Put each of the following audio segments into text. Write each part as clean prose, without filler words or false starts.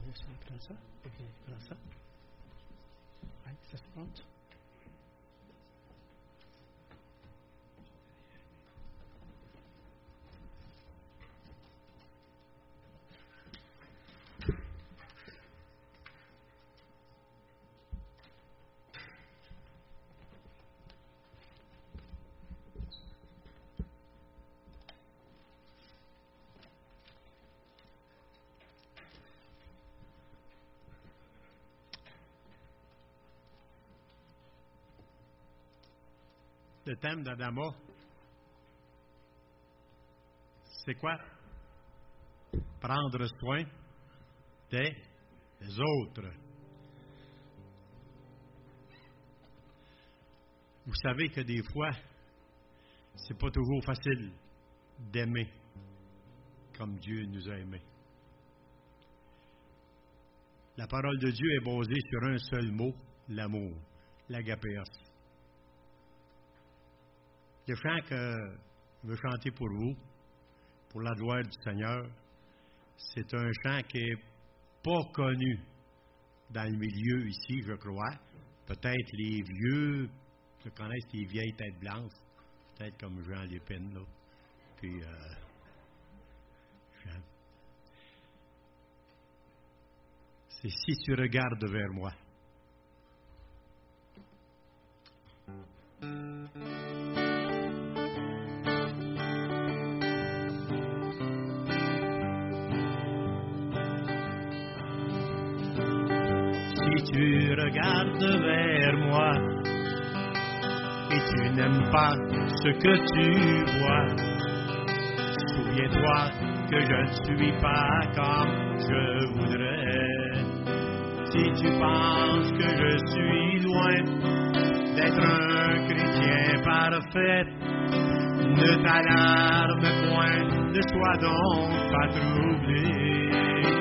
ça, prends ça. Ok, prends ça. Ouais, ça se prend. Le thème d'Adama, c'est quoi? Prendre soin des autres. Vous savez que des fois, c'est pas toujours facile d'aimer comme Dieu nous a aimés. La parole de Dieu est basée sur un seul mot, l'amour, l'agapéos. Le chant que je veux chanter pour vous, pour la gloire du Seigneur, c'est un chant qui n'est pas connu dans le milieu ici, je crois. Peut-être les vieux, qui connaissent les vieilles têtes blanches, peut-être comme Jean Lépine, là. Puis, Jean. C'est si tu regardes vers moi. Si tu regardes vers moi et tu n'aimes pas ce que tu vois, souviens-toi que je ne suis pas comme je voudrais. Si tu penses que je suis loin d'être un chrétien parfait, ne t'alarme point, ne sois donc pas troublé.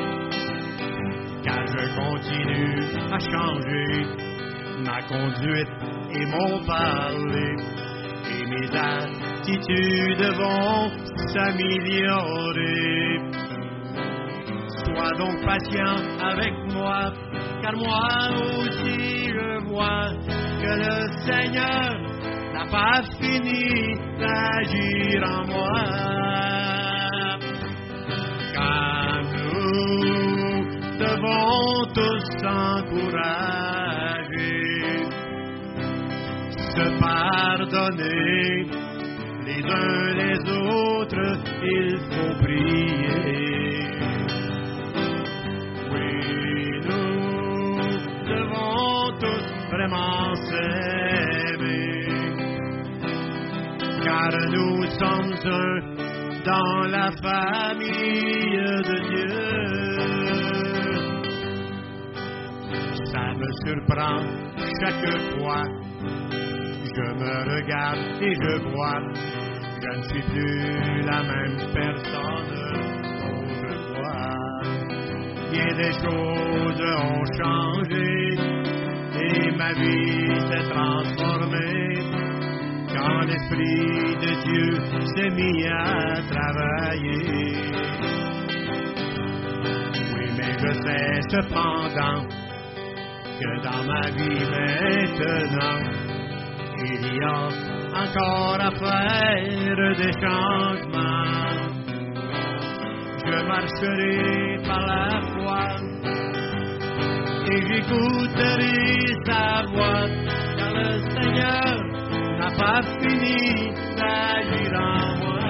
Car je continue à changer ma conduite et mon parler, et mes attitudes vont s'améliorer. Sois donc patient avec moi, car moi aussi je vois que le Seigneur n'a pas fini d'agir en moi. Car nous devons tous s'encourager, se pardonner les uns les autres, il faut prier. Oui, nous devons tous vraiment s'aimer, car nous sommes un dans la famille de Dieu. Ça me surprend chaque fois, je me regarde et je vois, je ne suis plus la même personne qu'autrefois. Bien des choses ont changé et ma vie s'est transformée quand l'Esprit de Dieu s'est mis à travailler. Oui, mais je sais cependant que dans ma vie maintenant, il y a encore à faire des changements. Je marcherai par la foi et j'écouterai sa voix, car le Seigneur n'a pas fini d'agir en moi.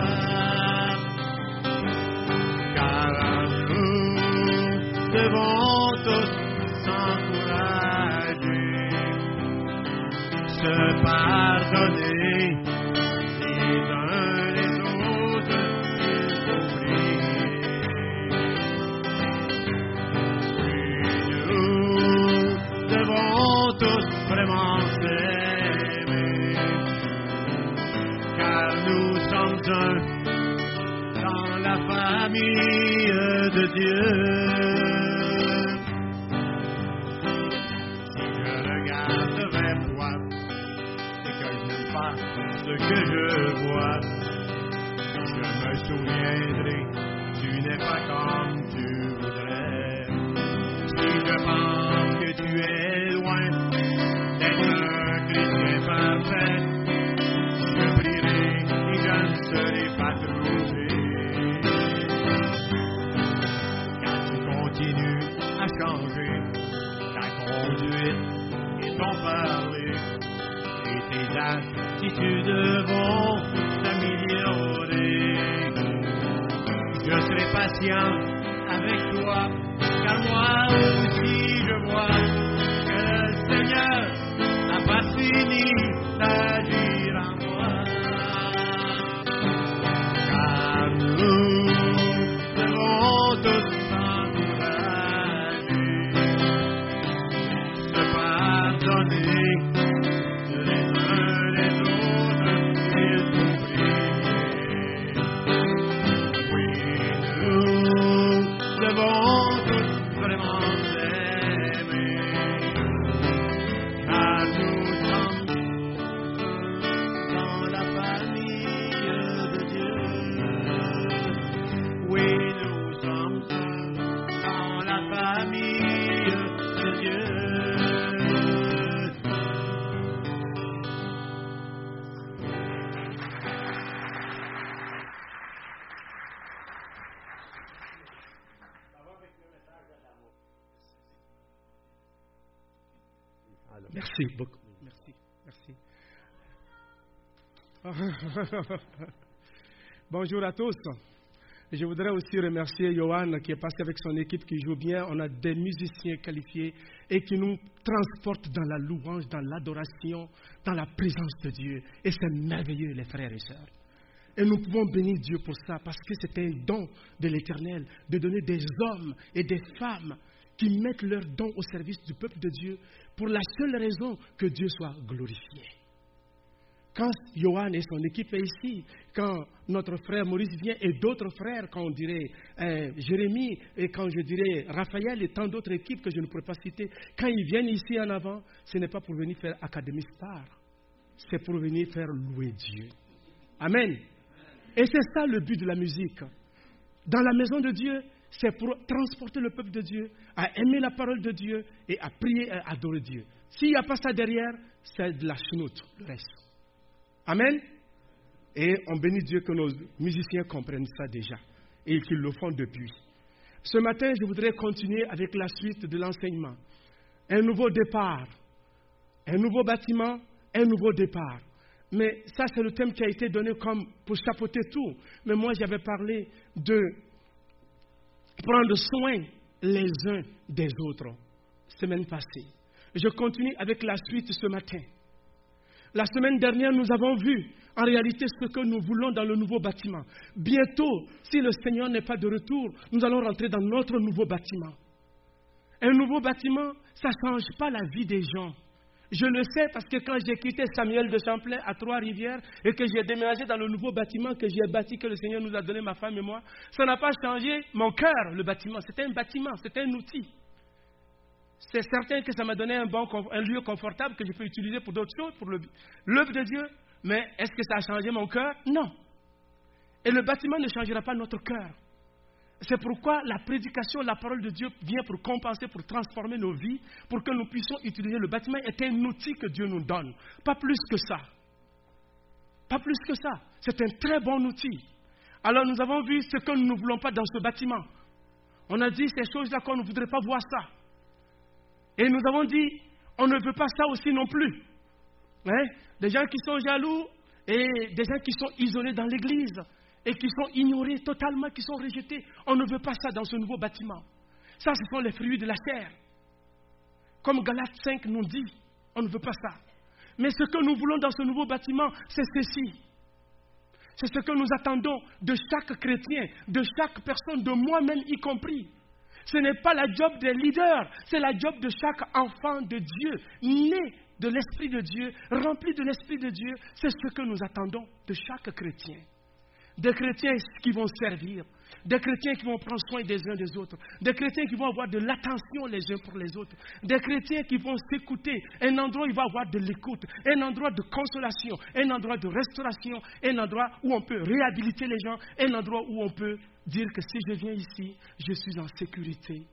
Car nous devons tous s'encourager, se pardonner les uns les autres, il faut prier. Oui, nous devons tous vraiment s'aimer, car nous sommes un dans la famille de Dieu. Ce que je vois, je me souviendrai, tu n'es pas comme tu voudrais. Si je pense que tu es loin d'être un chrétien parfait, je prierai et je ne serai pas trouvé. Car tu continues à changer ta conduite et ton parler, et tes attitudes vont s'améliorer. Je serai patient avec toi, car moi aussi je vois que le Seigneur n'a pas fini d'agir en moi. Car nous devons tous s'encourager, se pardonner les uns les autres et s'oublier. Oui, nous devons tous vraiment s'aimer, car nous sommes dans la famille de Dieu. Oui, nous sommes dans la famille de Dieu. Merci beaucoup. Merci. Bonjour à tous. Je voudrais aussi remercier Johan qui est passé avec son équipe qui joue bien. On a des musiciens qualifiés et qui nous transportent dans la louange, dans l'adoration, dans la présence de Dieu. Et c'est merveilleux, les frères et sœurs. Et nous pouvons bénir Dieu pour ça, parce que c'est un don de l'Éternel de donner des hommes et des femmes qui mettent leur don au service du peuple de Dieu pour la seule raison que Dieu soit glorifié. Quand Johan et son équipe est ici, quand notre frère Maurice vient et d'autres frères, quand on dirait Jérémie et quand je dirais Raphaël et tant d'autres équipes que je ne pourrais pas citer, quand ils viennent ici en avant, ce n'est pas pour venir faire Académie Star, c'est pour venir faire louer Dieu. Amen. Et c'est ça le but de la musique. Dans la maison de Dieu, c'est pour transporter le peuple de Dieu à aimer la parole de Dieu et à prier et à adorer Dieu. S'il n'y a pas ça derrière, c'est de la chenoute, le reste. Amen. Et on bénit Dieu que nos musiciens comprennent ça déjà et qu'ils le font depuis. Ce matin, je voudrais continuer avec la suite de l'enseignement. Un nouveau départ, un nouveau bâtiment, un nouveau départ. Mais ça, c'est le thème qui a été donné comme pour chapeauter tout. Mais moi, j'avais parlé de prendre soin les uns des autres, semaine passée. Je continue avec la suite ce matin. La semaine dernière, nous avons vu en réalité ce que nous voulons dans le nouveau bâtiment. Bientôt, si le Seigneur n'est pas de retour, nous allons rentrer dans notre nouveau bâtiment. Un nouveau bâtiment, ça ne change pas la vie des gens. Je le sais parce que quand j'ai quitté Samuel de Champlain à Trois-Rivières et que j'ai déménagé dans le nouveau bâtiment que j'ai bâti, que le Seigneur nous a donné, ma femme et moi, ça n'a pas changé mon cœur, le bâtiment. C'était un bâtiment, c'était un outil. C'est certain que ça m'a donné un lieu confortable que je peux utiliser pour d'autres choses, pour l'œuvre de Dieu. Mais est-ce que ça a changé mon cœur? Non. Et le bâtiment ne changera pas notre cœur. C'est pourquoi la prédication, la parole de Dieu vient pour compenser, pour transformer nos vies, pour que nous puissions utiliser. Le bâtiment est un outil que Dieu nous donne. Pas plus que ça. Pas plus que ça. C'est un très bon outil. Alors nous avons vu ce que nous ne voulons pas dans ce bâtiment. On a dit ces choses-là qu'on ne voudrait pas voir ça. Et nous avons dit, on ne veut pas ça aussi non plus. Hein? Des gens qui sont jaloux et des gens qui sont isolés dans l'église et qui sont ignorés totalement, qui sont rejetés. On ne veut pas ça dans ce nouveau bâtiment. Ça, ce sont les fruits de la chair. Comme Galates 5 nous dit, on ne veut pas ça. Mais ce que nous voulons dans ce nouveau bâtiment, c'est ceci. C'est ce que nous attendons de chaque chrétien, de chaque personne, de moi-même y compris. Ce n'est pas la job des leaders, c'est la job de chaque enfant de Dieu, né de l'Esprit de Dieu, rempli de l'Esprit de Dieu. C'est ce que nous attendons de chaque chrétien. Des chrétiens qui vont servir, des chrétiens qui vont prendre soin des uns des autres, des chrétiens qui vont avoir de l'attention les uns pour les autres, des chrétiens qui vont s'écouter, un endroit où il va y avoir de l'écoute, un endroit de consolation, un endroit de restauration, un endroit où on peut réhabiliter les gens, un endroit où on peut dire que si je viens ici, je suis en sécurité.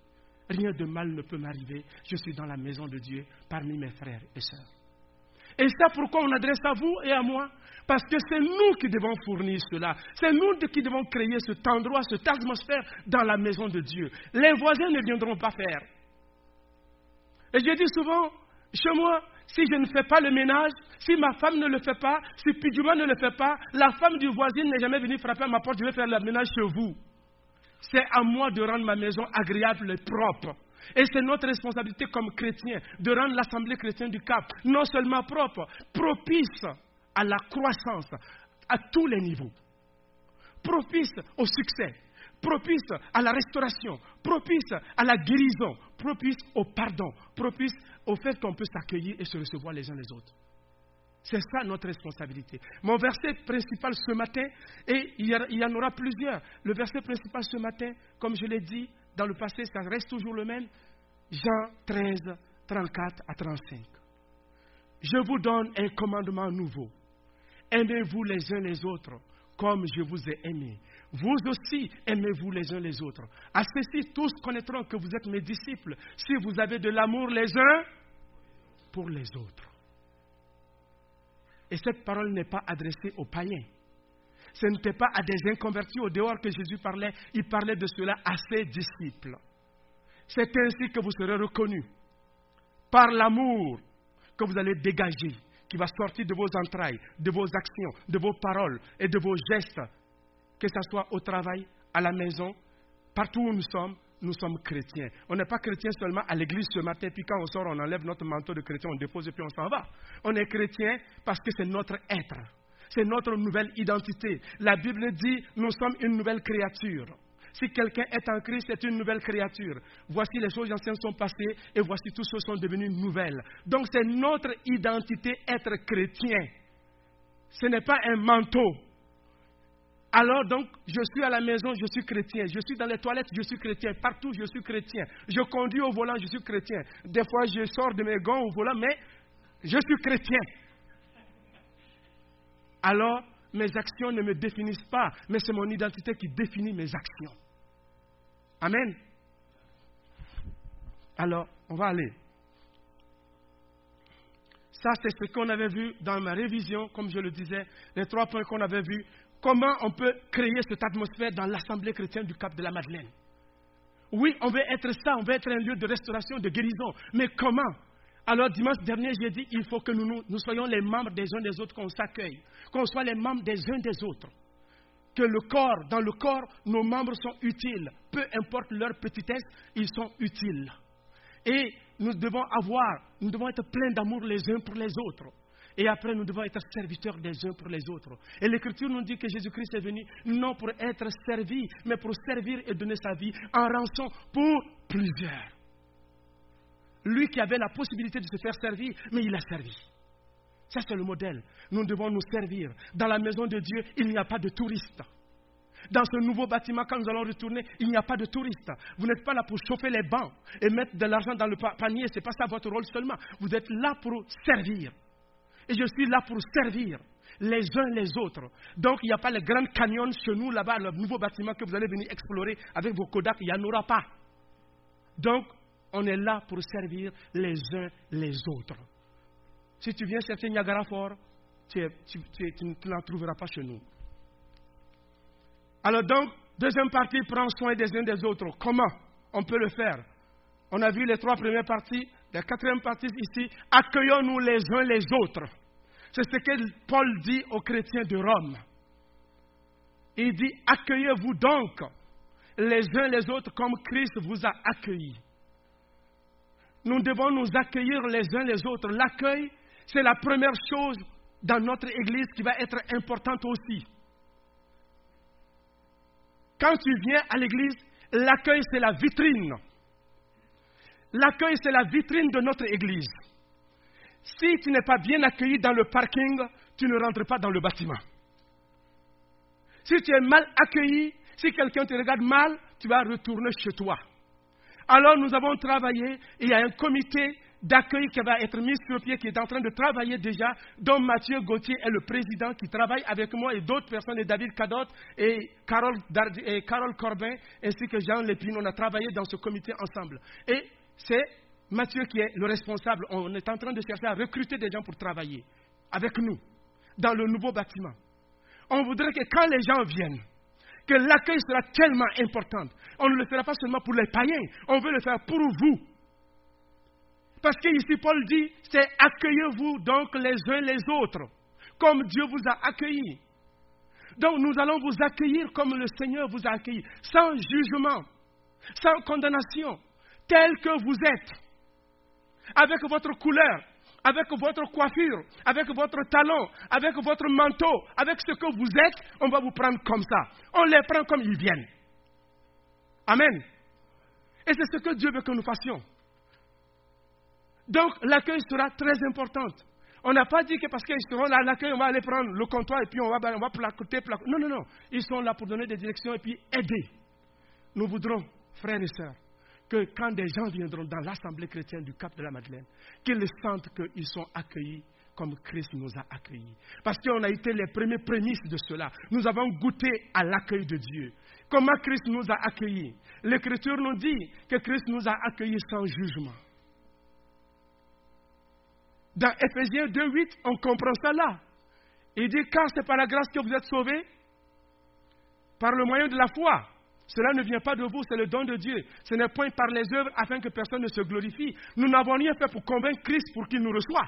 rien de mal ne peut m'arriver. Je suis dans la maison de Dieu parmi mes frères et sœurs. Et c'est pourquoi on adresse à vous et à moi. Parce que c'est nous qui devons fournir cela. C'est nous qui devons créer cet endroit, cette atmosphère dans la maison de Dieu. Les voisins ne viendront pas faire. Et je dis souvent, chez moi, si je ne fais pas le ménage, si ma femme ne le fait pas, si Pidjuma ne le fait pas, la femme du voisin n'est jamais venue frapper à ma porte, je vais faire le ménage chez vous. C'est à moi de rendre ma maison agréable et propre. Et c'est notre responsabilité comme chrétiens de rendre l'Assemblée chrétienne du Cap non seulement propre, propice à la croissance à tous les niveaux, propice au succès, propice à la restauration, propice à la guérison, propice au pardon, propice au fait qu'on peut s'accueillir et se recevoir les uns les autres. C'est ça notre responsabilité. Mon verset principal ce matin, et il y en aura plusieurs. Le verset principal ce matin, comme je l'ai dit dans le passé, ça reste toujours le même. Jean 13, 34 à 35. Je vous donne un commandement nouveau. Aimez-vous les uns les autres comme je vous ai aimé. Vous aussi, aimez-vous les uns les autres. À ceci, tous connaîtront que vous êtes mes disciples si vous avez de l'amour les uns pour les autres. Et cette parole n'est pas adressée aux païens. Ce n'était pas à des inconvertis au dehors que Jésus parlait. Il parlait de cela à ses disciples. C'est ainsi que vous serez reconnus par l'amour que vous allez dégager, qui va sortir de vos entrailles, de vos actions, de vos paroles et de vos gestes, que ce soit au travail, à la maison, partout où nous sommes chrétiens. On n'est pas chrétien seulement à l'église ce matin, puis quand on sort, on enlève notre manteau de chrétien, on dépose et puis on s'en va. On est chrétien parce que c'est notre être, c'est notre nouvelle identité. La Bible dit, nous sommes une nouvelle créature. Si quelqu'un est en Christ, c'est une nouvelle créature. Voici les choses anciennes sont passées et voici toutes choses sont devenues nouvelles. Donc c'est notre identité être chrétien. Ce n'est pas un manteau. Alors donc, je suis à la maison, je suis chrétien. Je suis dans les toilettes, je suis chrétien. Partout, je suis chrétien. Je conduis au volant, je suis chrétien. Des fois, je sors de mes gants au volant, mais je suis chrétien. Alors, mes actions ne me définissent pas, mais c'est mon identité qui définit mes actions. Amen. Alors, on va aller. Ça, c'est ce qu'on avait vu dans ma révision, comme je le disais, les 3 points qu'on avait vus. Comment on peut créer cette atmosphère dans l'Assemblée chrétienne du Cap de la Madeleine? Oui, on veut être ça, on veut être un lieu de restauration, de guérison. Mais comment? Alors, dimanche dernier, j'ai dit, il faut que nous soyons les membres des uns des autres, qu'on s'accueille, qu'on soit les membres des uns des autres. Que dans le corps, nos membres sont utiles. Peu importe leur petitesse, ils sont utiles. Et nous devons être pleins d'amour les uns pour les autres. Et après, nous devons être serviteurs des uns pour les autres. Et l'Écriture nous dit que Jésus-Christ est venu non pour être servi, mais pour servir et donner sa vie en rançon pour plusieurs. Lui qui avait la possibilité de se faire servir, mais il a servi. Ça, c'est le modèle. Nous devons nous servir. Dans la maison de Dieu, il n'y a pas de touristes. Dans ce nouveau bâtiment, quand nous allons retourner, il n'y a pas de touristes. Vous n'êtes pas là pour chauffer les bancs et mettre de l'argent dans le panier. Ce n'est pas ça votre rôle seulement. Vous êtes là pour servir. Et je suis là pour servir les uns les autres. Donc, il n'y a pas le Grand Canyon chez nous, là-bas, le nouveau bâtiment que vous allez venir explorer avec vos Kodak. Il n'y en aura pas. Donc, on est là pour servir les uns les autres. Si tu viens chercher Niagara Falls, tu n'en trouveras pas chez nous. Alors donc, deuxième partie, prends soin des uns des autres. Comment on peut le faire? On a vu les 3 premières parties. La 4e partie ici, accueillons-nous les uns les autres. C'est ce que Paul dit aux chrétiens de Rome. Il dit, accueillez-vous donc les uns les autres comme Christ vous a accueillis. Nous devons nous accueillir les uns les autres. L'accueil, c'est la première chose dans notre Église qui va être importante aussi. Quand tu viens à l'Église, l'accueil, c'est la vitrine. L'accueil, c'est la vitrine de notre Église. Si tu n'es pas bien accueilli dans le parking, tu ne rentres pas dans le bâtiment. Si tu es mal accueilli, si quelqu'un te regarde mal, tu vas retourner chez toi. Alors nous avons travaillé, il y a un comité d'accueil qui va être mis sur pied, qui est en train de travailler déjà, dont Mathieu Gauthier est le président, qui travaille avec moi et d'autres personnes, et David Cadot et Carole Corbin, ainsi que Jean Lépine. On a travaillé dans ce comité ensemble. Et c'est Mathieu qui est le responsable. On est en train de chercher à recruter des gens pour travailler avec nous dans le nouveau bâtiment. On voudrait que quand les gens viennent, que l'accueil sera tellement important. On ne le fera pas seulement pour les païens, on veut le faire pour vous. Parce qu'ici, Paul dit, c'est accueillez-vous donc les uns les autres, comme Dieu vous a accueillis. Donc nous allons vous accueillir comme le Seigneur vous a accueillis, sans jugement, sans condamnation, tel que vous êtes, avec votre couleur, avec votre coiffure, avec votre talon, avec votre manteau, avec ce que vous êtes, on va vous prendre comme ça. On les prend comme ils viennent. Amen. Et c'est ce que Dieu veut que nous fassions. Donc l'accueil sera très important. On n'a pas dit que parce qu'ils seront là à l'accueil, on va aller prendre le comptoir et puis on va placoter. Non, non, non. Ils sont là pour donner des directions et puis aider. Nous voudrons, frères et sœurs, que quand des gens viendront dans l'Assemblée chrétienne du Cap de la Madeleine, qu'ils sentent qu'ils sont accueillis comme Christ nous a accueillis. Parce qu'on a été les premiers prémices de cela. Nous avons goûté à l'accueil de Dieu. Comment Christ nous a accueillis? L'Écriture nous dit que Christ nous a accueillis sans jugement. Dans Éphésiens 2:8, on comprend ça là. Il dit, car c'est par la grâce que vous êtes sauvés, par le moyen de la foi. Cela ne vient pas de vous, c'est le don de Dieu. Ce n'est point par les œuvres afin que personne ne se glorifie. Nous n'avons rien fait pour convaincre Christ pour qu'il nous reçoive.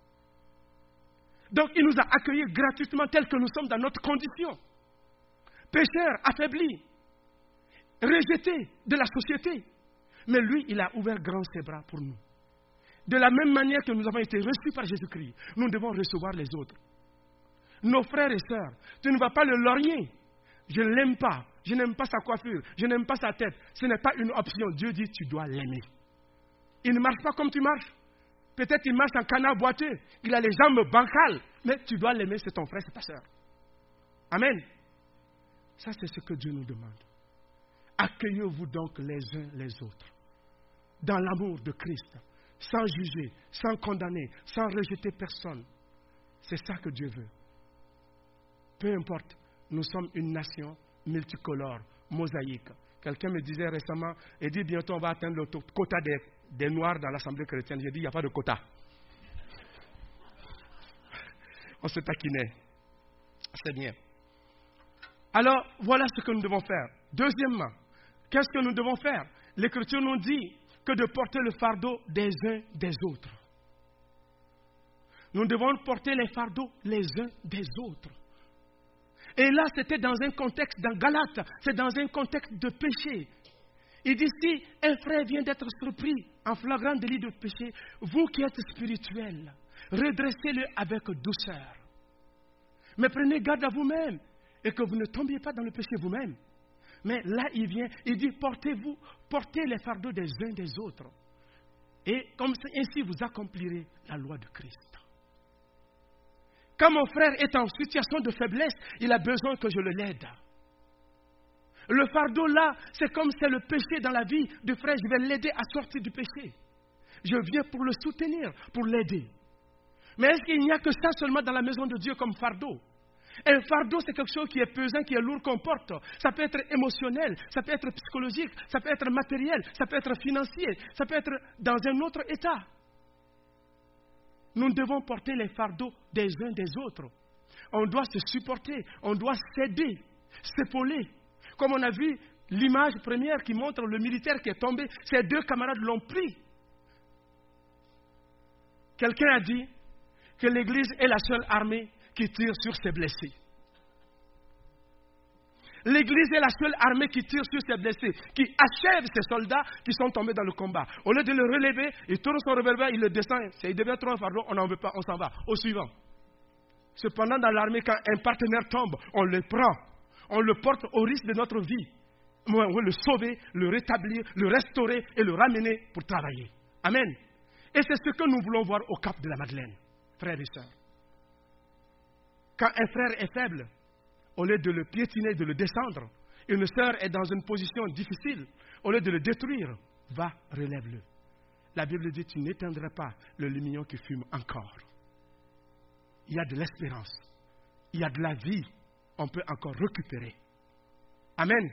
Donc il nous a accueillis gratuitement tels que nous sommes dans notre condition. Pécheurs, affaiblis, rejetés de la société. Mais lui, il a ouvert grand ses bras pour nous. De la même manière que nous avons été reçus par Jésus-Christ, nous devons recevoir les autres. Nos frères et sœurs, tu ne vas pas le lorgner. Je ne l'aime pas. Je n'aime pas sa coiffure. Je n'aime pas sa tête. Ce n'est pas une option. Dieu dit, tu dois l'aimer. Il ne marche pas comme tu marches. Peut-être qu'il marche en canard boiteux. Il a les jambes bancales. Mais tu dois l'aimer, c'est ton frère, c'est ta sœur. Amen. Ça, c'est ce que Dieu nous demande. Accueillez-vous donc les uns les autres. Dans l'amour de Christ. Sans juger, sans condamner, sans rejeter personne. C'est ça que Dieu veut. Peu importe, nous sommes une nation multicolore, mosaïque. Quelqu'un me disait récemment, il dit bientôt on va atteindre le quota des Noirs dans l'Assemblée chrétienne. J'ai dit il n'y a pas de quota. On se taquinait. C'est bien. Alors, voilà ce que nous devons faire. Deuxièmement, qu'est-ce que nous devons faire? L'Écriture nous dit que de porter le fardeau des uns des autres. Nous devons porter les fardeaux les uns des autres. Et là, c'était dans un contexte, dans Galates, c'est dans un contexte de péché. Il dit, si un frère vient d'être surpris en flagrant délit de péché, vous qui êtes spirituels, redressez-le avec douceur. Mais prenez garde à vous-même et que vous ne tombiez pas dans le péché vous-même. Mais là, il vient, il dit, portez les fardeaux des uns des autres. Et comme ainsi, vous accomplirez la loi de Christ. Quand mon frère est en situation de faiblesse, il a besoin que je le l'aide. Le fardeau là, c'est comme c'est le péché dans la vie du frère. Je vais l'aider à sortir du péché. Je viens pour le soutenir, pour l'aider. Mais est-ce qu'il n'y a que ça seulement dans la maison de Dieu comme fardeau? Un fardeau, c'est quelque chose qui est pesant, qui est lourd qu'on porte. Ça peut être émotionnel, ça peut être psychologique, ça peut être matériel, ça peut être financier, ça peut être dans un autre état. Nous devons porter les fardeaux des uns des autres. On doit se supporter, on doit s'aider, s'épauler. Comme on a vu l'image première qui montre le militaire qui est tombé, ses deux camarades l'ont pris. Quelqu'un a dit que l'Église est la seule armée qui tire sur ses blessés. L'Église est la seule armée qui tire sur ses blessés, qui achève ses soldats qui sont tombés dans le combat. Au lieu de le relever, il tourne son revolver, il le descend. Il devient trop un fardeau, on n'en veut pas, on s'en va. Au suivant. Cependant, dans l'armée, quand un partenaire tombe, on le prend. On le porte au risque de notre vie. On veut le sauver, le rétablir, le restaurer et le ramener pour travailler. Amen. Et c'est ce que nous voulons voir au Cap de la Madeleine, frères et sœurs. Quand un frère est faible, au lieu de le piétiner, de le descendre, une sœur est dans une position difficile, au lieu de le détruire, va, relève-le. La Bible dit, tu n'éteindras pas le lumignon qui fume encore. Il y a de l'espérance. Il y a de la vie. On peut encore récupérer. Amen.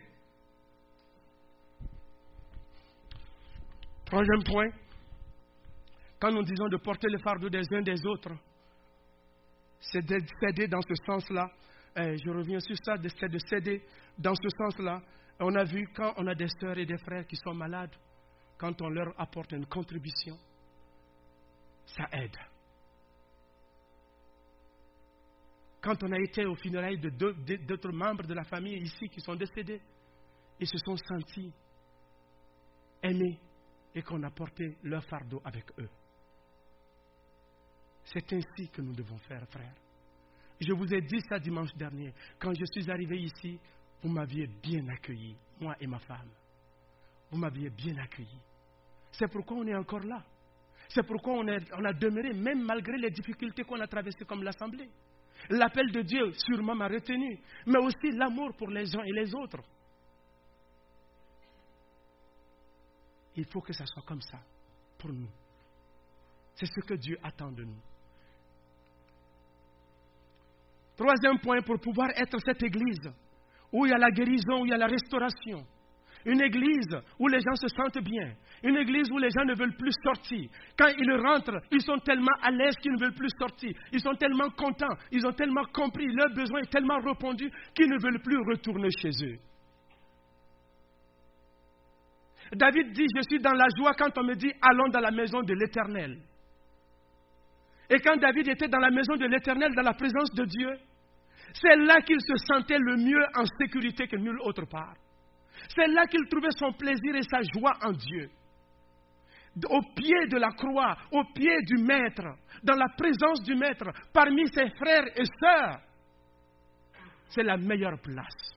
Troisième point. Quand nous disons de porter le fardeau des uns des autres, c'est de céder dans ce sens-là. Je reviens sur ça, c'est de céder dans ce sens-là. On a vu quand on a des sœurs et des frères qui sont malades, quand on leur apporte une contribution, ça aide. Quand on a été aux funérailles d'autres membres de la famille ici qui sont décédés, ils se sont sentis aimés et qu'on a porté leur fardeau avec eux. C'est ainsi que nous devons faire, frères. Je vous ai dit ça dimanche dernier. Quand je suis arrivé ici, vous m'aviez bien accueilli, moi et ma femme. Vous m'aviez bien accueilli. C'est pourquoi on est encore là. C'est pourquoi on a demeuré, même malgré les difficultés qu'on a traversées comme l'Assemblée. L'appel de Dieu sûrement m'a retenu, mais aussi l'amour pour les uns et les autres. Il faut que ça soit comme ça pour nous. C'est ce que Dieu attend de nous. Troisième point, pour pouvoir être cette église où il y a la guérison, où il y a la restauration. Une église où les gens se sentent bien. Une église où les gens ne veulent plus sortir. Quand ils rentrent, ils sont tellement à l'aise qu'ils ne veulent plus sortir. Ils sont tellement contents, ils ont tellement compris, leur besoin est tellement répondu qu'ils ne veulent plus retourner chez eux. David dit, je suis dans la joie quand on me dit, allons dans la maison de l'Éternel. Et quand David était dans la maison de l'Éternel, dans la présence de Dieu, c'est là qu'il se sentait le mieux en sécurité que nulle autre part. C'est là qu'il trouvait son plaisir et sa joie en Dieu. Au pied de la croix, au pied du Maître, dans la présence du Maître, parmi ses frères et sœurs, c'est la meilleure place.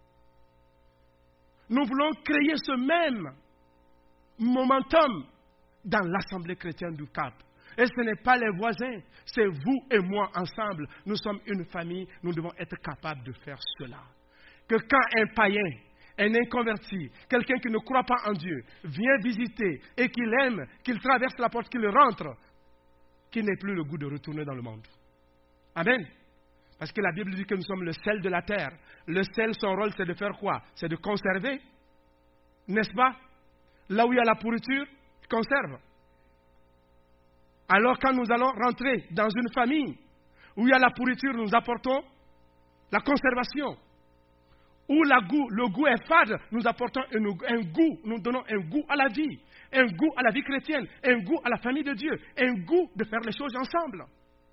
Nous voulons créer ce même momentum dans l'Assemblée chrétienne du Cap. Et ce n'est pas les voisins, c'est vous et moi ensemble. Nous sommes une famille, nous devons être capables de faire cela. Que quand un païen, un inconverti, quelqu'un qui ne croit pas en Dieu, vient visiter et qu'il aime, qu'il traverse la porte, qu'il rentre, qu'il n'ait plus le goût de retourner dans le monde. Amen. Parce que la Bible dit que nous sommes le sel de la terre. Le sel, son rôle, c'est de faire quoi? C'est de conserver. N'est-ce pas? Là où il y a la pourriture, conserve. Alors quand nous allons rentrer dans une famille où il y a la pourriture, nous apportons la conservation. Où le goût est fade, nous apportons un goût, nous donnons un goût à la vie, un goût à la vie chrétienne, un goût à la famille de Dieu, un goût de faire les choses ensemble.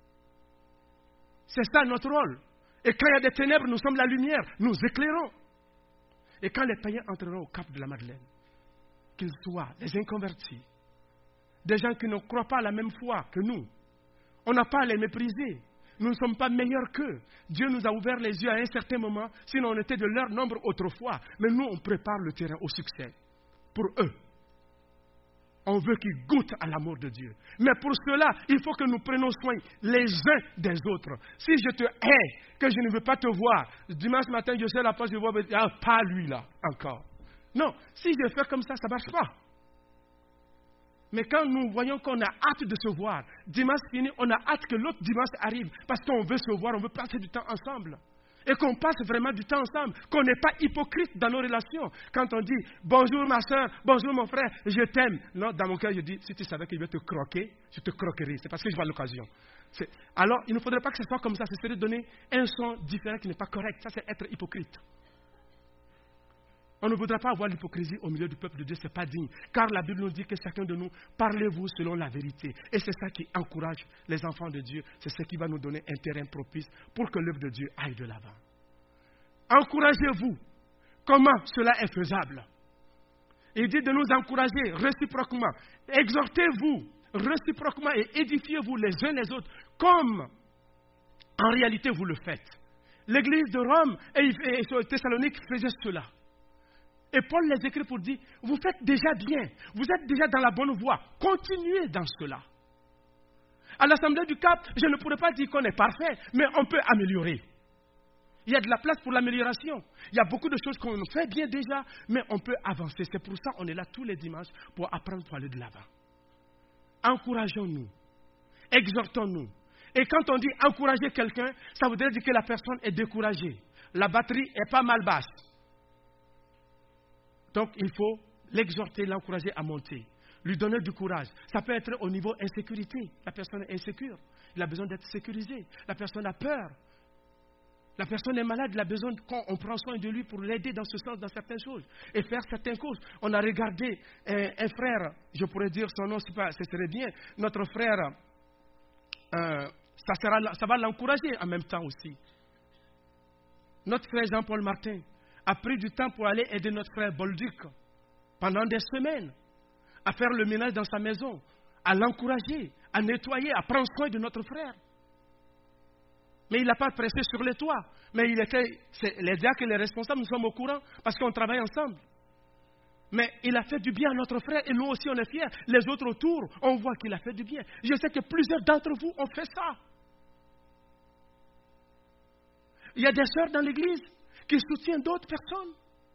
C'est ça notre rôle. Et quand il y a des ténèbres, nous sommes la lumière, nous éclairons. Et quand les païens entreront au cap de la Madeleine, qu'ils soient des inconvertis, des gens qui ne croient pas à la même foi que nous, on n'a pas à les mépriser. Nous ne sommes pas meilleurs qu'eux. Dieu nous a ouvert les yeux à un certain moment, sinon on était de leur nombre autrefois. Mais nous, on prépare le terrain au succès. Pour eux. On veut qu'ils goûtent à l'amour de Dieu. Mais pour cela, il faut que nous prenions soin les uns des autres. Si je te hais, que je ne veux pas te voir, dimanche matin, je sais la porte, je vois, pas lui là, encore. Non, si je fais comme ça, ça ne marche pas. Mais quand nous voyons qu'on a hâte de se voir, dimanche fini, on a hâte que l'autre dimanche arrive, parce qu'on veut se voir, on veut passer du temps ensemble. Et qu'on passe vraiment du temps ensemble, qu'on n'est pas hypocrite dans nos relations. Quand on dit « Bonjour ma soeur, bonjour mon frère, je t'aime ». Non, dans mon cœur, je dis « Si tu savais qu'il veut te croquer, je te croquerai. C'est parce que je vois l'occasion. » Alors, il ne faudrait pas que ce soit comme ça. Ce serait donner un son différent qui n'est pas correct. Ça, c'est être hypocrite. On ne voudra pas avoir l'hypocrisie au milieu du peuple de Dieu, ce n'est pas digne. Car la Bible nous dit que chacun de nous, parlez-vous selon la vérité. Et c'est ça qui encourage les enfants de Dieu. C'est ce qui va nous donner un terrain propice pour que l'œuvre de Dieu aille de l'avant. Encouragez-vous. Comment cela est faisable? Il dit de nous encourager réciproquement. Exhortez-vous réciproquement et édifiez-vous les uns les autres, comme en réalité vous le faites. L'église de Rome et Thessalonique faisaient cela. Et Paul les écrit pour dire, vous faites déjà bien, vous êtes déjà dans la bonne voie, continuez dans cela. À l'Assemblée du Cap, je ne pourrais pas dire qu'on est parfait, mais on peut améliorer. Il y a de la place pour l'amélioration. Il y a beaucoup de choses qu'on fait bien déjà, mais on peut avancer. C'est pour ça qu'on est là tous les dimanches pour apprendre pour aller de l'avant. encourageons-nous, exhortons-nous. Et quand on dit encourager quelqu'un, ça voudrait dire que la personne est découragée. La batterie est pas mal basse. Donc il faut l'exhorter, l'encourager à monter, lui donner du courage. Ça peut être au niveau insécurité. La personne est insécure, il a besoin d'être sécurisé. La personne a peur. La personne est malade, il a besoin qu'on prend soin de lui pour l'aider dans ce sens, dans certaines choses, et faire certaines choses. On a regardé un frère, je pourrais dire son nom, ce serait bien, notre frère, ça va l'encourager en même temps aussi. Notre frère Jean-Paul Martin a pris du temps pour aller aider notre frère Bolduc pendant des semaines, à faire le ménage dans sa maison, à l'encourager, à nettoyer, à prendre soin de notre frère. Mais il n'a pas pressé sur les toits. Mais les diacres et les responsables, nous sommes au courant parce qu'on travaille ensemble. Mais il a fait du bien à notre frère et nous aussi on est fiers. Les autres autour, on voit qu'il a fait du bien. Je sais que plusieurs d'entre vous ont fait ça. Il y a des sœurs dans l'église qui soutiennent d'autres personnes.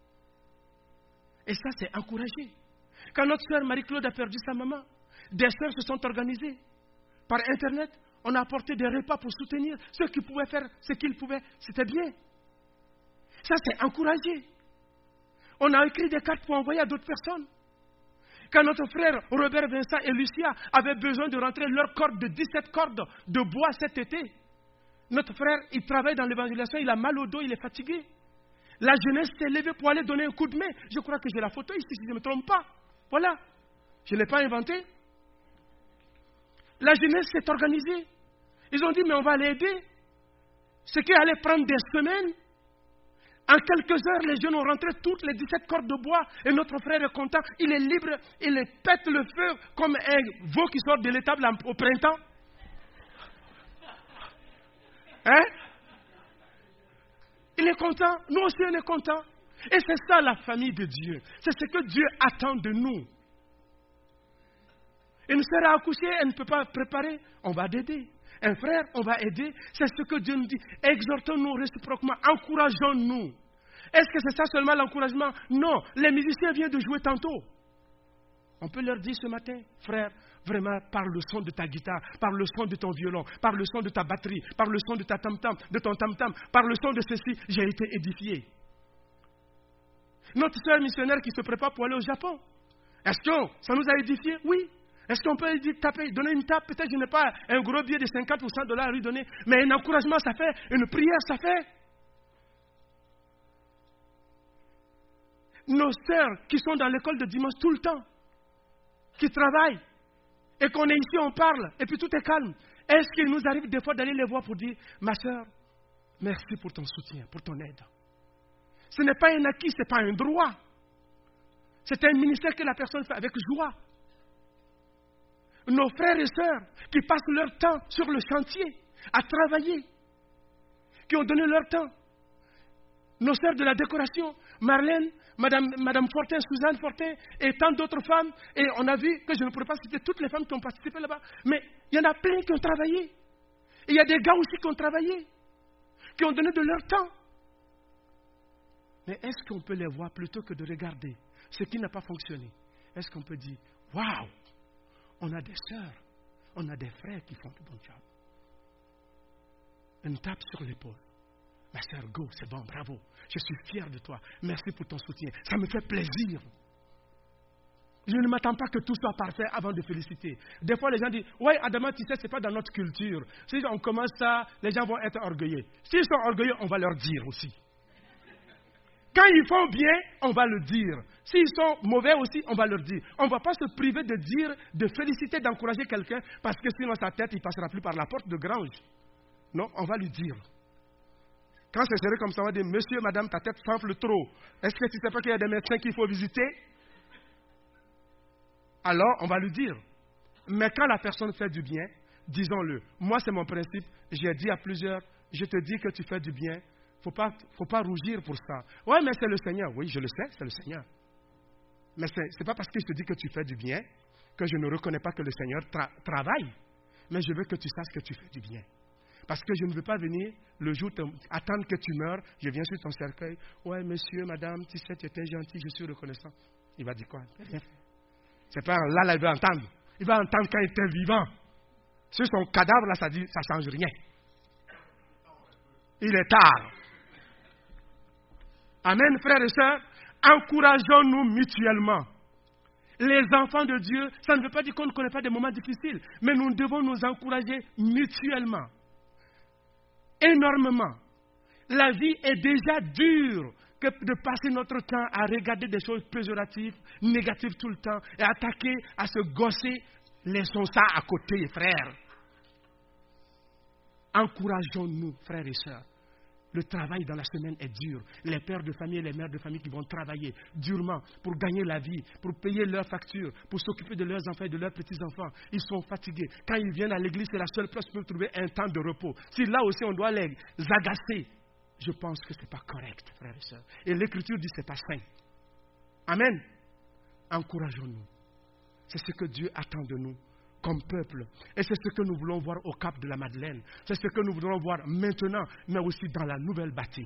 Et ça, c'est encouragé. Quand notre sœur Marie-Claude a perdu sa maman, des sœurs se sont organisées par Internet. On a apporté des repas pour soutenir ceux qui pouvaient faire ce qu'ils pouvaient. C'était bien. Ça, c'est encouragé. On a écrit des cartes pour envoyer à d'autres personnes. Quand notre frère Robert Vincent et Lucia avaient besoin de rentrer leur corde de 17 cordes de bois cet été, notre frère, il travaille dans l'évangélisation, il a mal au dos, il est fatigué. La jeunesse s'est levée pour aller donner un coup de main. Je crois que j'ai la photo ici, si je ne me trompe pas. Voilà. Je ne l'ai pas inventé. La jeunesse s'est organisée. Ils ont dit, mais on va l'aider. Ce qui allait prendre des semaines. En quelques heures, les jeunes ont rentré toutes les 17 cordes de bois et notre frère est content. Il est libre, il pète le feu comme un veau qui sort de l'étable au printemps. Hein? Il est content, nous aussi on est contents. Et c'est ça la famille de Dieu. C'est ce que Dieu attend de nous. Une sœur a accouché, elle ne peut pas préparer, on va l'aider. Un frère, on va aider. C'est ce que Dieu nous dit. Exhortons-nous réciproquement, encourageons-nous. Est-ce que c'est ça seulement l'encouragement? Non, les musiciens viennent de jouer tantôt. On peut leur dire ce matin, frère, vraiment, par le son de ta guitare, par le son de ton violon, par le son de ta batterie, par le son de ta tam-tam, de ton tam-tam, par le son de ceci, j'ai été édifié. Notre sœur missionnaire qui se prépare pour aller au Japon, est-ce que ça nous a édifié? Oui. Est-ce qu'on peut donner une tape? Peut-être je n'ai pas un gros billet de 50 ou 100 $ à lui donner, mais un encouragement ça fait, une prière ça fait. Nos sœurs qui sont dans l'école de dimanche tout le temps, qui travaillent, et qu'on est ici, on parle, et puis tout est calme. Est-ce qu'il nous arrive des fois d'aller les voir pour dire, ma sœur, merci pour ton soutien, pour ton aide. Ce n'est pas un acquis, ce n'est pas un droit. C'est un ministère que la personne fait avec joie. Nos frères et sœurs qui passent leur temps sur le chantier, à travailler, qui ont donné leur temps. Nos sœurs de la décoration, Marlène, Madame Fortin, Suzanne Fortin et tant d'autres femmes. Et on a vu que je ne pourrais pas citer toutes les femmes qui ont participé là-bas, mais il y en a plein qui ont travaillé. Et il y a des gars aussi qui ont travaillé, qui ont donné de leur temps. Mais est-ce qu'on peut les voir plutôt que de regarder ce qui n'a pas fonctionné? Est-ce qu'on peut dire, waouh, on a des sœurs, on a des frères qui font du bon job. Une tape sur l'épaule. Ma sœur, go, c'est bon, bravo. Je suis fier de toi. Merci pour ton soutien. Ça me fait plaisir. Je ne m'attends pas que tout soit parfait avant de féliciter. Des fois, les gens disent, ouais, Adama, tu sais, ce n'est pas dans notre culture. Si on commence ça, les gens vont être orgueilleux. S'ils sont orgueilleux, on va leur dire aussi. Quand ils font bien, on va le dire. S'ils sont mauvais aussi, on va leur dire. On ne va pas se priver de dire, de féliciter, d'encourager quelqu'un, parce que sinon sa tête, il ne passera plus par la porte de grange. Non, on va lui dire. Quand c'est serré comme ça, on va dire, monsieur, madame, ta tête s'enfle trop. Est-ce que tu ne sais pas qu'il y a des médecins qu'il faut visiter? Alors, on va lui dire. Mais quand la personne fait du bien, disons-le. Moi, c'est mon principe. J'ai dit à plusieurs, je te dis que tu fais du bien. Il ne faut pas rougir pour ça. Oui, mais c'est le Seigneur. Oui, je le sais, c'est le Seigneur. Mais ce n'est pas parce que je te dis que tu fais du bien que je ne reconnais pas que le Seigneur travaille. Mais je veux que tu saches que tu fais du bien. Parce que je ne veux pas venir le jour, attendre que tu meurs, je viens sur ton cercueil. Ouais, monsieur, madame, tu sais, tu étais gentil, je suis reconnaissant. Il va dire quoi? Rien fait. C'est pas là, il veut entendre. Il va entendre quand il était vivant. Sur son cadavre, là, ça dit, ça ne change rien. Il est tard. Amen, frères et sœurs. Encourageons-nous mutuellement. Les enfants de Dieu, ça ne veut pas dire qu'on ne connaît pas des moments difficiles, mais nous devons nous encourager mutuellement. Énormément. La vie est déjà dure que de passer notre temps à regarder des choses péjoratives, négatives tout le temps, et attaquer, à se gosser. Laissons ça à côté, frères. Encourageons-nous, frères et sœurs. Le travail dans la semaine est dur. Les pères de famille et les mères de famille qui vont travailler durement pour gagner la vie, pour payer leurs factures, pour s'occuper de leurs enfants et de leurs petits-enfants. Ils sont fatigués. Quand ils viennent à l'église, c'est la seule place où ils peuvent trouver un temps de repos. Si là aussi on doit les agacer, je pense que ce n'est pas correct, frères et sœurs. Et l'Écriture dit que ce n'est pas sain. Amen. Encourageons-nous. C'est ce que Dieu attend de nous comme peuple. Et c'est ce que nous voulons voir au Cap de la Madeleine. C'est ce que nous voulons voir maintenant, mais aussi dans la nouvelle bâtisse.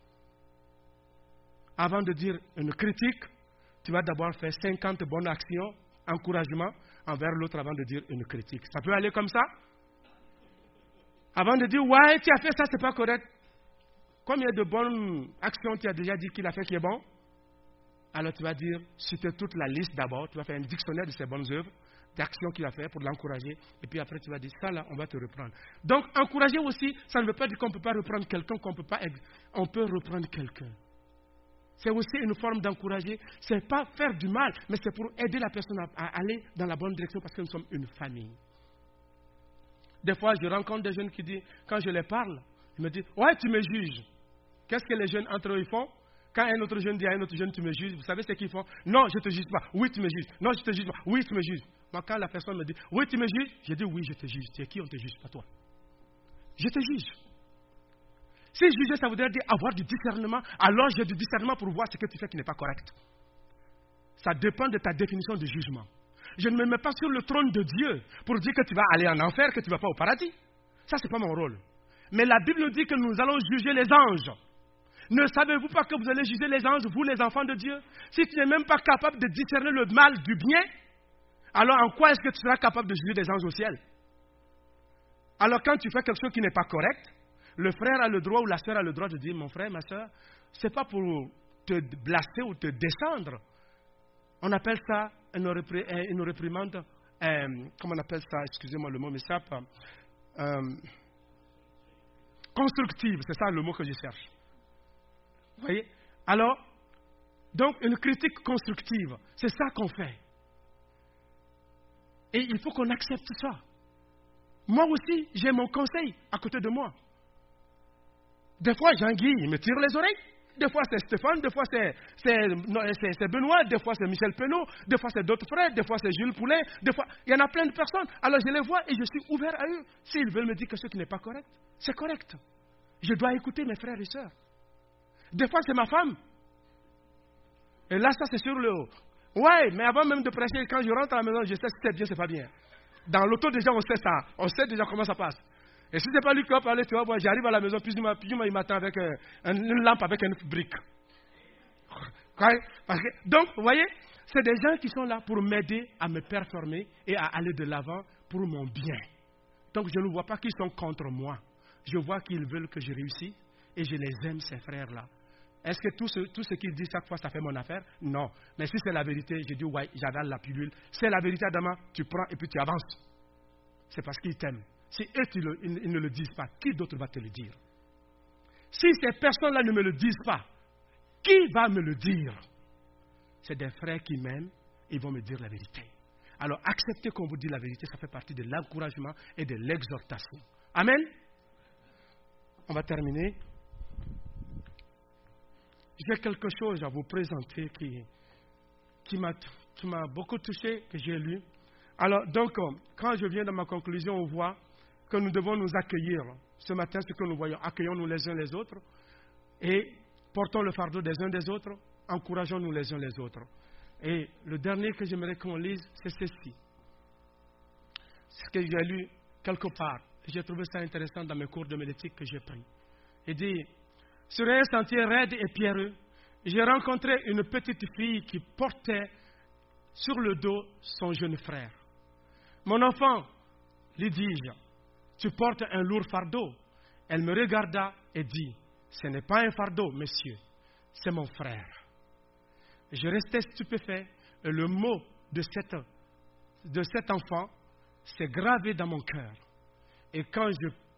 Avant de dire une critique, tu vas d'abord faire 50 bonnes actions, encouragement envers l'autre avant de dire une critique. Ça peut aller comme ça? Avant de dire, ouais, tu as fait ça, c'est pas correct. Combien de bonnes actions tu as déjà dit qu'il a fait qui est bon? Alors tu vas dire, citer toute la liste d'abord, tu vas faire un dictionnaire de ses bonnes œuvres, d'actions qu'il a fait pour l'encourager, et puis après tu vas dire, ça là, on va te reprendre. Donc, encourager aussi, ça ne veut pas dire qu'on ne peut pas reprendre quelqu'un, qu'on peut pas aider. On peut reprendre quelqu'un. C'est aussi une forme d'encourager. Ce n'est pas faire du mal, mais c'est pour aider la personne à aller dans la bonne direction parce que nous sommes une famille. Des fois, je rencontre des jeunes qui disent, quand je les parle, ils me disent, ouais, tu me juges. Qu'est-ce que les jeunes entre eux ils font? Quand un autre jeune dit à un autre jeune, tu me juges, vous savez ce qu'ils font? Non, je ne te juge pas. Oui, tu me juges. Non, je ne te juge pas. Oui, tu me juges. Moi, quand la personne me dit, oui, tu me juges, je dis, oui, je te juge. Tu es qui? On te juge, pas toi. Je te juge. Si juger, ça voudrait dire avoir du discernement, alors j'ai du discernement pour voir ce que tu fais qui n'est pas correct. Ça dépend de ta définition de jugement. Je ne me mets pas sur le trône de Dieu pour dire que tu vas aller en enfer, que tu ne vas pas au paradis. Ça, ce n'est pas mon rôle. Mais la Bible dit que nous allons juger les anges. Ne savez-vous pas que vous allez juger les anges, vous les enfants de Dieu? Si tu n'es même pas capable de discerner le mal du bien, alors en quoi est-ce que tu seras capable de juger les anges au ciel? Alors quand tu fais quelque chose qui n'est pas correct, le frère a le droit ou la sœur a le droit de dire, mon frère, ma sœur, ce n'est pas pour te blaster ou te descendre. On appelle ça une réprimande, comment on appelle ça? Excusez-moi, le mot m'échappe. Constructive, c'est ça le mot que je cherche. Vous voyez? Alors, donc une critique constructive, c'est ça qu'on fait. Et il faut qu'on accepte ça. Moi aussi, j'ai mon conseil à côté de moi. Des fois, Jean-Guy, il me tire les oreilles. Des fois, c'est Stéphane, des fois, c'est Benoît, des fois, c'est Michel Penaud, des fois, c'est d'autres frères, des fois, c'est Jules Poulet, des fois, il y en a plein de personnes. Alors, je les vois et je suis ouvert à eux. S'ils veulent me dire que ce qui n'est pas correct, c'est correct. Je dois écouter mes frères et sœurs. Des fois, c'est ma femme. Et là, ça, c'est sur le haut. Ouais, mais avant même de prêcher, quand je rentre à la maison, je sais si c'est bien, c'est pas bien. Dans l'auto, déjà, on sait ça. On sait déjà comment ça passe. Et si ce n'est pas lui qui va parler, tu vois, moi, j'arrive à la maison, puis il m'attend avec une lampe avec une brique. Donc, vous voyez, c'est des gens qui sont là pour m'aider à me performer et à aller de l'avant pour mon bien. Donc, je ne vois pas qu'ils sont contre moi. Je vois qu'ils veulent que je réussisse et je les aime, ces frères-là. Est-ce que tout ce qu'ils disent chaque fois, ça fait mon affaire? Non. Mais si c'est la vérité, je dis, ouais, j'avale la pilule. C'est la vérité, Adama, tu prends et puis tu avances. C'est parce qu'ils t'aiment. Si eux, ils ne le disent pas, qui d'autre va te le dire? Si ces personnes-là ne me le disent pas, qui va me le dire? C'est des frères qui m'aiment, ils vont me dire la vérité. Alors, acceptez qu'on vous dise la vérité, ça fait partie de l'encouragement et de l'exhortation. Amen? On va terminer. J'ai quelque chose à vous présenter qui m'a beaucoup touché, que j'ai lu. Alors, donc, quand je viens dans ma conclusion, on voit que nous devons nous accueillir. Ce matin, ce que nous voyons, accueillons-nous les uns les autres et portons le fardeau des uns des autres, encourageons-nous les uns les autres. Et le dernier que j'aimerais qu'on lise, c'est ceci. C'est ce que j'ai lu quelque part. J'ai trouvé ça intéressant dans mes cours de méditique que j'ai pris. Il dit, sur un sentier raide et pierreux, j'ai rencontré une petite fille qui portait sur le dos son jeune frère. Mon enfant, lui dis-je, tu portes un lourd fardeau. Elle me regarda et dit, ce n'est pas un fardeau, monsieur, c'est mon frère. Je restais stupéfait et le mot de cet enfant s'est gravé dans mon cœur. Et quand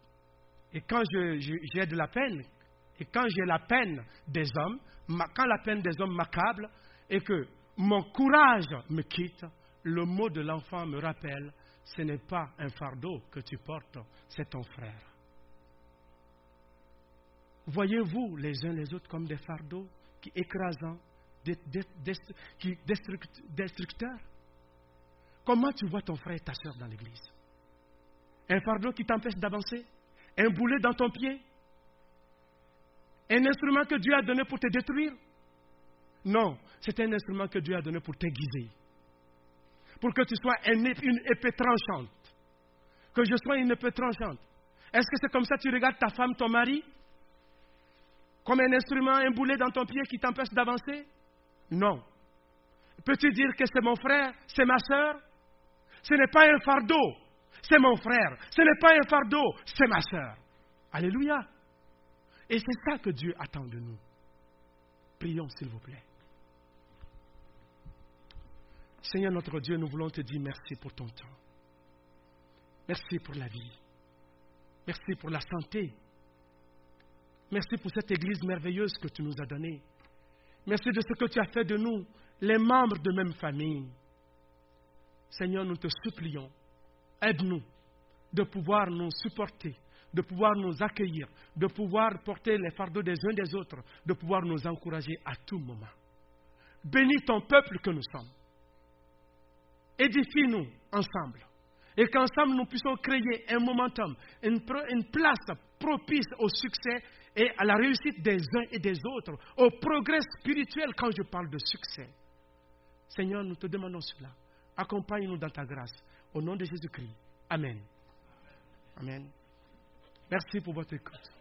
j'ai de la peine, et quand j'ai la peine des hommes, quand la peine des hommes m'accable et que mon courage me quitte, le mot de l'enfant me rappelle, ce n'est pas un fardeau que tu portes, c'est ton frère. Voyez-vous les uns les autres comme des fardeaux qui écrasants, qui destructeurs? Comment tu vois ton frère et ta soeur dans l'église? Un fardeau qui t'empêche d'avancer? Un boulet dans ton pied? Un instrument que Dieu a donné pour te détruire? Non, c'est un instrument que Dieu a donné pour t'aiguiser. Pour que tu sois une épée tranchante. Que je sois une épée tranchante. Est-ce que c'est comme ça que tu regardes ta femme, ton mari? Comme un instrument, un boulet dans ton pied qui t'empêche d'avancer? Non. Peux-tu dire que c'est mon frère, c'est ma soeur? Ce n'est pas un fardeau, c'est mon frère. Ce n'est pas un fardeau, c'est ma soeur. Alléluia. Et c'est ça que Dieu attend de nous. Prions, s'il vous plaît. Seigneur notre Dieu, nous voulons te dire merci pour ton temps. Merci pour la vie. Merci pour la santé. Merci pour cette église merveilleuse que tu nous as donnée. Merci de ce que tu as fait de nous, les membres de même famille. Seigneur, nous te supplions, aide-nous de pouvoir nous supporter, de pouvoir nous accueillir, de pouvoir porter les fardeaux des uns des autres, de pouvoir nous encourager à tout moment. Bénis ton peuple que nous sommes. Édifie-nous ensemble. Et qu'ensemble nous puissions créer un momentum, une place propice au succès et à la réussite des uns et des autres, au progrès spirituel quand je parle de succès. Seigneur, nous te demandons cela. Accompagne-nous dans ta grâce. Au nom de Jésus-Christ. Amen. Amen. Merci pour votre écoute.